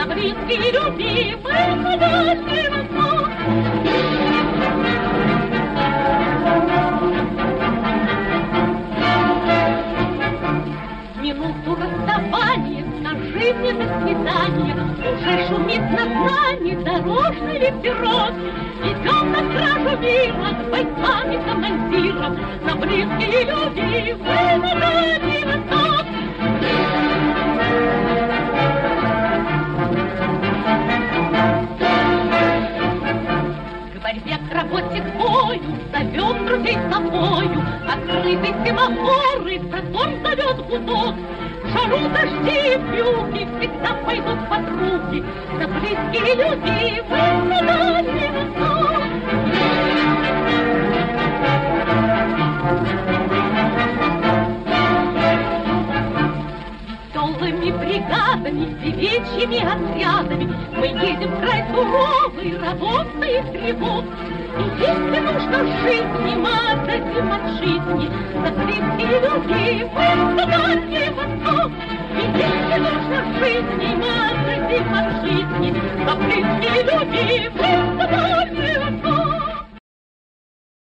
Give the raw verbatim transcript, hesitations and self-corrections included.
близкий, любимый, на дальний восток. Минуту расставания, на жизни до свидания, уже шумит на знании дорожный ветерок. Идем на стражу мира с бойцами, командиром, на близкий и любимый, на дальний восток. К борьбе, к работе, к бою зовем друзей с собою. Открытый семафоры, затор зовет гудок. В жару, дожди и вьюги всегда пойдут подруги, на близкий и любимый, на дальний восток. Веселыми бригадами, девичьими отрядами мы едем в край суровый, рабов и грибов. И если нужно жить, не отдадим от жизни, за близкий и любимый, на дальний восток. И если нужно жить, не отдадим от жизни, за близкий и любимый.